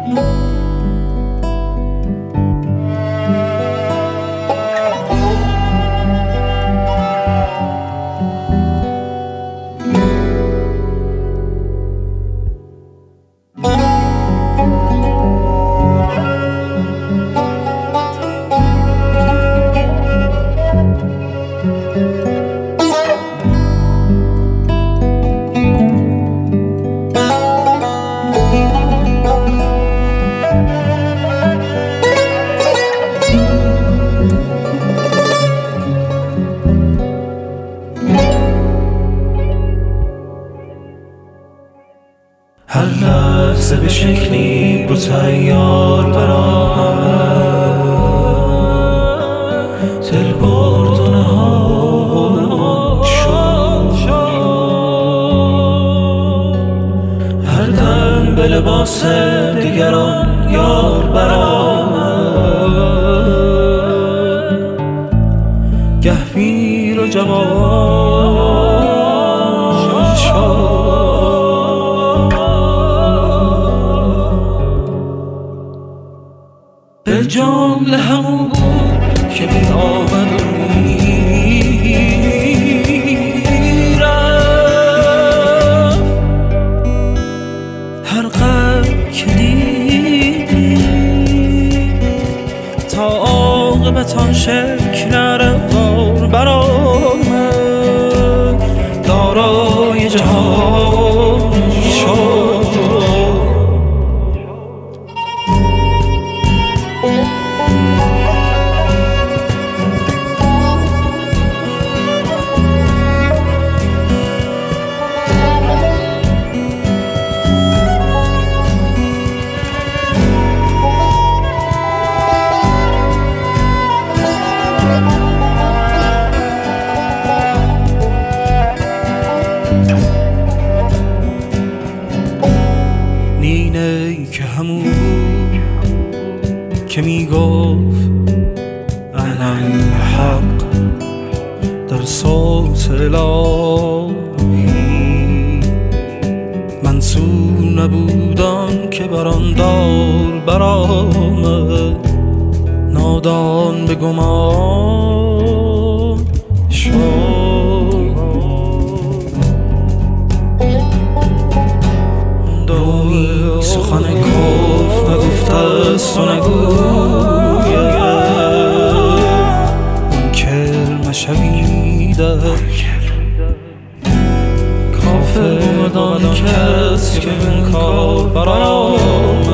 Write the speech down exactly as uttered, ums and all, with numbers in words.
هر لحظه به شکلی رو تیار برآمد، دل برد و نهان شد. هر دم به لباس دیگران یار برآمد، گه پیر و جوان شد. به جمله همون بود که می آمد و میرفت، هر قدر که دیدی تا عاقبت آن شکل روار برآمد، دارای جهان شد. نینه که همون بود که میگفت انا حق در صوت الهی، منصور نبودم که بر آن دار برآمد، نادان به گمان شد. دامی سخن کف نگفته است و نگوید، منکر نشویده کافر آن کس که انکار برآمد.